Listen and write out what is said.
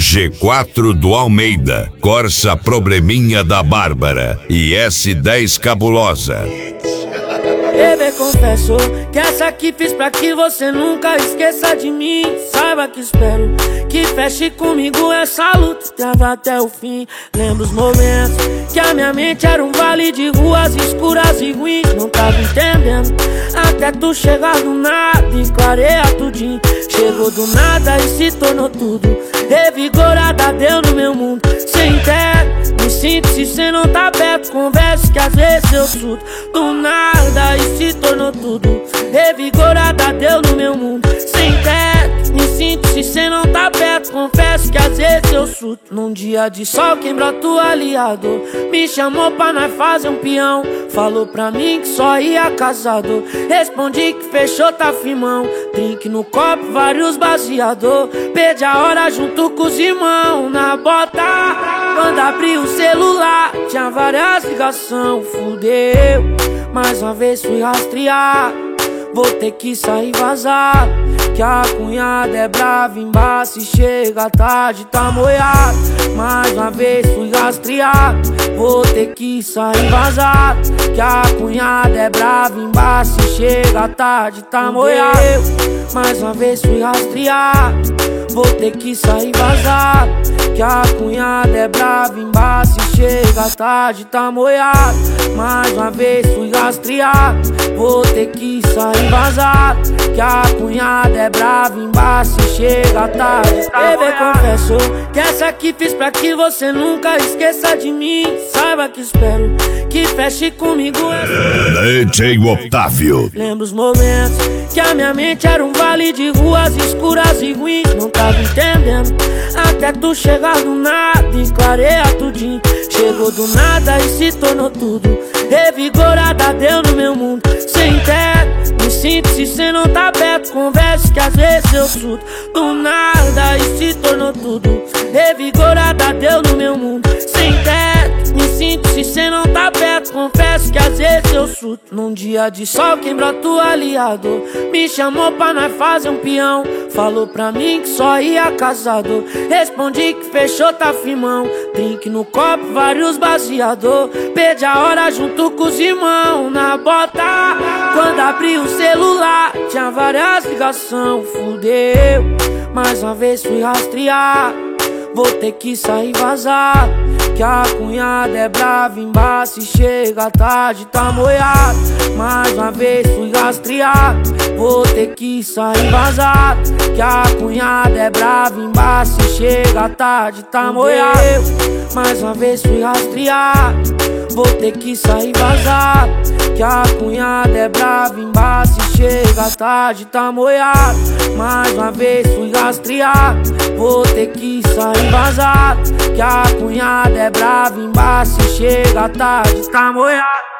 G4 do Almeida, Corsa Probleminha da Bárbara e S10 Cabulosa. Bebê, confesso que essa aqui fiz pra que você nunca esqueça de mim. Saiba que espero que feche comigo essa luta, trava até o fim. Lembro os momentos que a minha mente era um vale de ruas escuras e ruins. Não tava entendendo até tu chegar do nada e clareia tudinho. Chegou do nada e se tornou tudo, revigorada deu no meu mundo. Sem teto, me sinto se cê não tá perto. Converso que às vezes eu surto do nada e se tornou tudo, revigorada deu no meu mundo. Sem teto, me sinto se cê não tá perto. Confesso que às vezes eu surto. Num dia de sol quem brota o aliado me chamou pra nós fazer um peão. Falou pra mim que só ia casado. Respondi que fechou, tá firmão. Drink no copo, vários baseador. Pede a hora junto com os irmãos na bota. Quando abri o celular tinha várias ligações. Fudeu, mais uma vez fui rastrear. Vou ter que sair vazar, que a cunhada é brava embaixo e chega tarde, tá moiado. Mais uma vez fui rastrear. Vou ter que sair vazar, que a cunhada é brava embaixo e chega tarde, tá moiado. Mais uma vez fui rastrear. Vou ter que sair vazar, que a cunhada é brava embaixo e chega tarde, tá moiado. Mais uma vez fui rastrear. Vou ter que sair vazar, que a cunhada é brava embaixo e chega tarde, tá moiado. Bebê, confesso que essa aqui fiz pra que você nunca esqueça de mim. Saiba que espero que feche comigo DJ Otávio. Lembro os momentos que a minha mente era um vale de ruas escuras e ruins. Não tava entendendo até tu chegar do nada e clareia tudinho. Chegou do nada e se tornou tudo, revigorada deu no meu mundo. Sem teto, me sinto se cê não tá perto. Converso que às vezes eu surto do nada e se tornou tudo, revigorada deu no meu mundo. Sem teto, me sinto se cê não tá perto. Confesso que às vezes eu surto. Num dia de sol quem brota o aliado me chamou pra nós fazer um peão. Falou pra mim que só ia casado. Respondi que fechou, tá firmão. Drink no copo, vários baseador. Pede a hora junto com os irmãos na bota. Quando abri o celular tinha várias ligações. Fudeu, mais uma vez fui rastrear. Vou ter que sair vazar, que a cunhada é brava embaixo e chega tarde, tá moiado. Mais uma vez fui rastrear. Vou ter que sair vazar, que a cunhada é brava embaixo e chega tarde, tá moiado. Mais uma vez fui rastrear. Vou ter que sair vazar, que a cunhada é brava embaixo e chega tarde, tá moiado. Mais uma vez fui rastrear. Vou ter que sair vazar, que a cunhada é brava embaixo e chega tarde, tá moiado.